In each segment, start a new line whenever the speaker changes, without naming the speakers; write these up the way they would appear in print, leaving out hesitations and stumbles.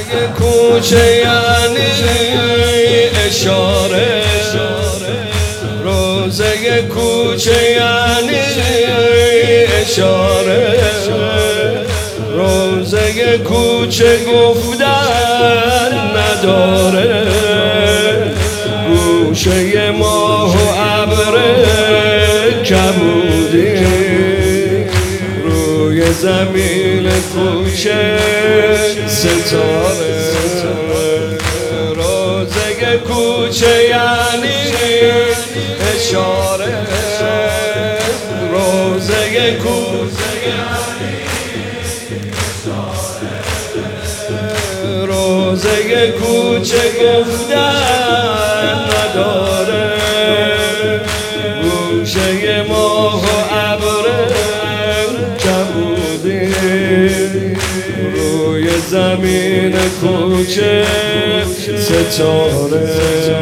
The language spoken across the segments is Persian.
کوچه یعنی اشاره، روزه کوچه یعنی اشاره، روزه کوچه گفتن نداره، گوشه ماه و ابر کبودی روی زمین کوچه ستاره، روزه کوچه یعنی اشاره، روزه کوچه یعنی اشاره، روزه کوچه گفتن نداره، گوشه ماه و ابر کبودی روی زمین کوچه ستاره،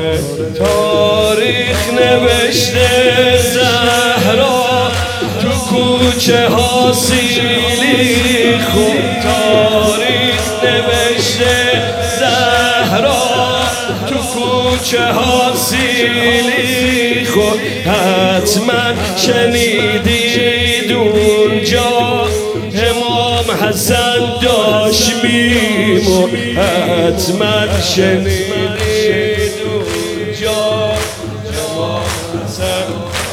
تاریخ نوشته زهرا تو کوچه ها سیلی خون، تاریخ نوشته زهرا تو کوچه ها سیلی خون، حتما شنیدید اونجا امام حسن داشت میمون، حتما شنیدید اونجا امام حسن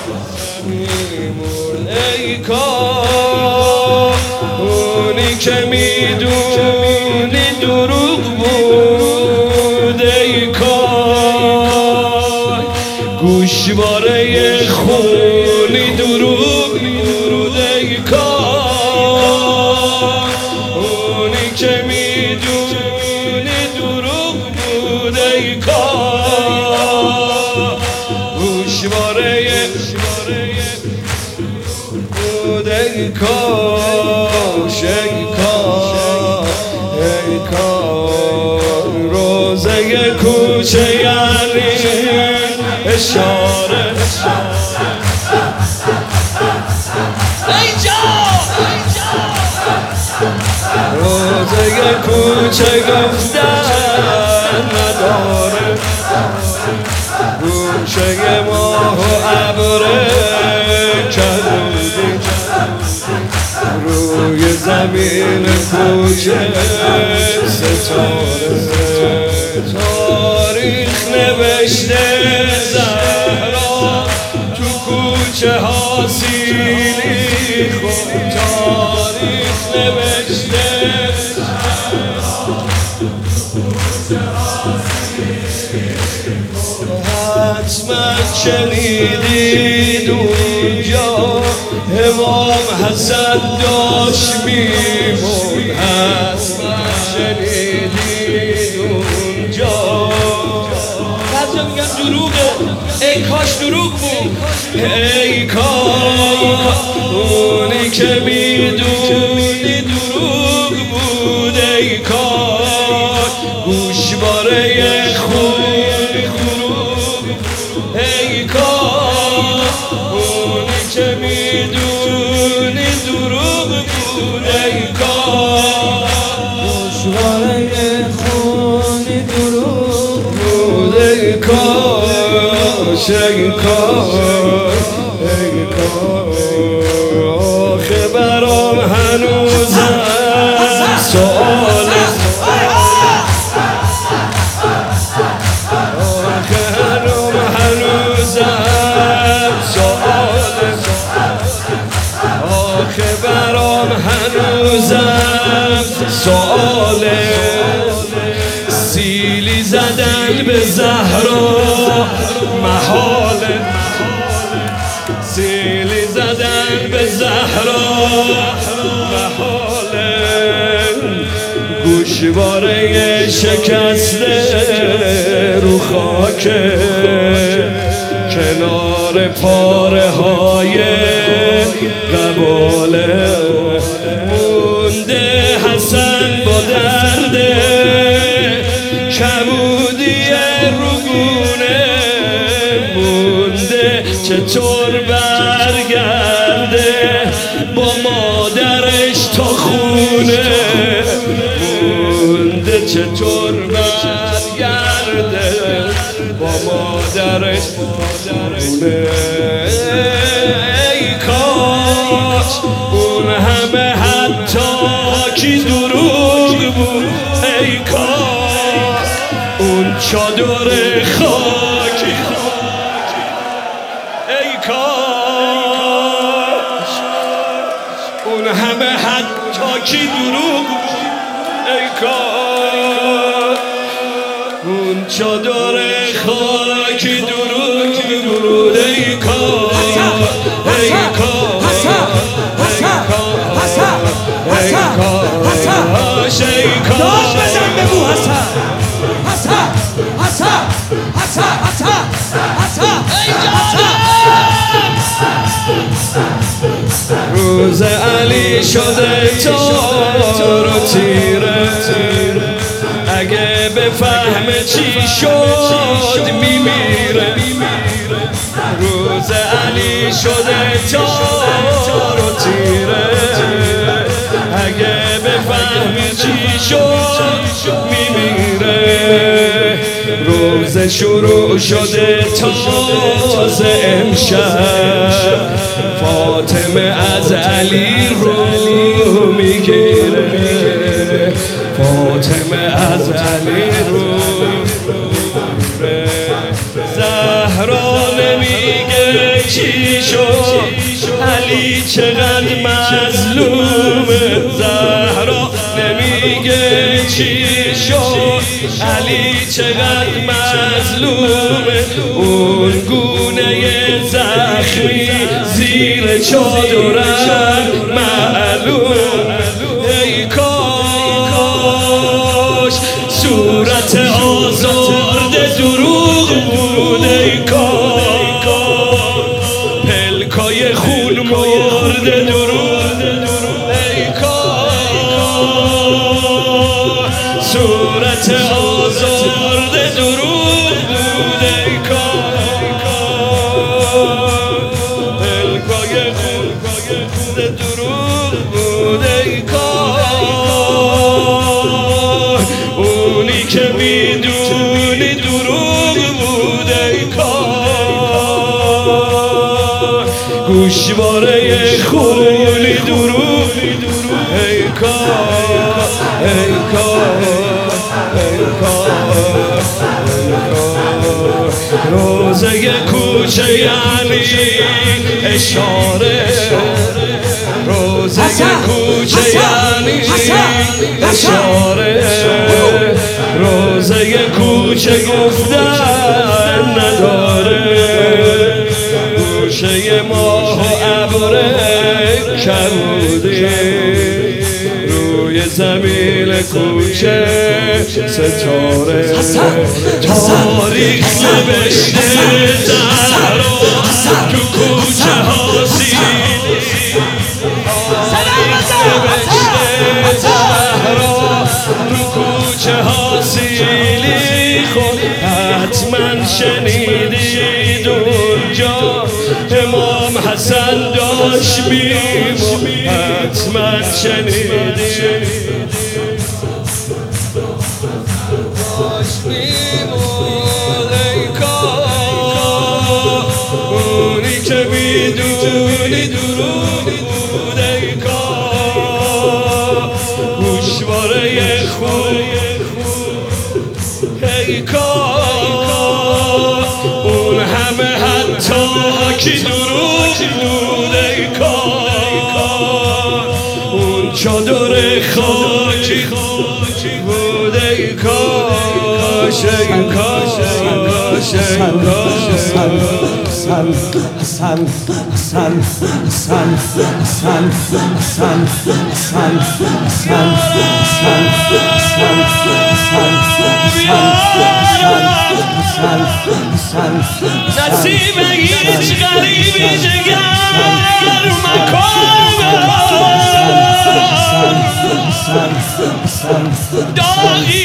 میمون، ای کار اونی که میدونی دروغ بود، ای کار گوشواره خونی دروغ بود، ای کار اونی که میدونی دروغ بود، ای کار گوشواره بود، ای کاش، ای کار، ای کار روزه کوچه یعنی اشاره، روزه کوچه گفتن نداره، گوشه ماه و ابر کبودی روی زمین کوچه ستاره، تاریخ نوشته زهرا تو کوچه ها سیلی خون، تاریخ نوشته حتما شنیدید اونجا امام حسن داشت میمون، حتما شنیدید اونجا، بعضی میگن دروغه، ای کاش دروغ بود، ای کاش اونی که میدونی دروغ بود، ای کاش گوشواره خون دروغ، ای کاش اونی که میدونی دروغ بود، ای کاش گوشواره خونی دروغ بود، ای کاش، ای کاش، ای کاش آخه برام هنوزم سؤاله، آخه برام هنوزم سؤاله، سیلی زدن به زهرا محاله، سیلی زدن به زهرا محاله، گوشواره شکسته رو خاکه کنار پاره های قباله، مونده حسن با درد کبودی روگونه، مونده چطور برگرده با مادرش تا خونه، مونده چطور برگرده با مادرش خونه. ای کاش اون همه حتی کی دروغ بود، ای کاش اون چادر خاکی، ای کاش اون همه حتی کی دروغ بود، ای کاش اون چادر خاکی دروغ بود، ای کاش، ای کاش، ای کاش، ای کاش.
داد بزن بگو حسن، حسن، حسن، حسن، حسن، حسن، ای جانم.
روز علی شده تار و تیره، اگه بفهم چی شد میمیره. روز علی شده تار و تیره، اگه بفهم چی شد میمیره. روز شروع شده تازه امشب، فاطمه از علی رو میگیره، فاطمه از علی رو میگیره. زهرا نمیگه چی شد، علی چقدر مظلومه. زهرا نمیگه چی شد، علی چقدر مظلومه. اون گونه زخمی زیر چادرم معلوم، ای کاش صورت آزرده دروغ بود، ای کاش پلکای خون مرده دروغ، ای کاش صورت آزرده دروغ بود، ای کاش پلکای خون دروغ بود، ای کاش اونی که میدونی دروغ بود، ای کاش گوشواره خونی دروغ، ای کاش، ای کاش، ای کاش. روزه کوچه یعنی اشاره، روزه کوچه یعنی اشاره. روزه کوچه گفتن نداره، گوشه ماه و ابر کبودی روی زمین کوچه ستاره. تاریخ نوشته زهرا تو کوچه ها سیلی، تاریخ نوشته زهرا تو کوچه ها سیلی. خود حتما شنیدید اونجا امام حسن داشت میمون، حتما شنیدید داشت میمون، ای کاش اونی که میدونی دروغ بود، ای کاش گوشواره خون، ای کاش اون همه حتی کی دروغ بود، ای کاش اون چادر خاکی بود، ای کاش، ای کاش، ای کاش، ای کاش.
حسن، حسن، حسن، حسن، حسن، حسن، حسن،
نصیب هیچ غریبی جگر مکان داغی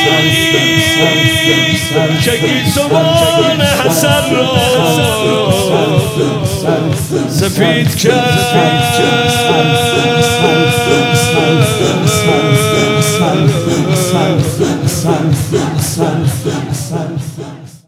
که گیسوان حسن را سفید کرد.
اصل اصل اصل اصل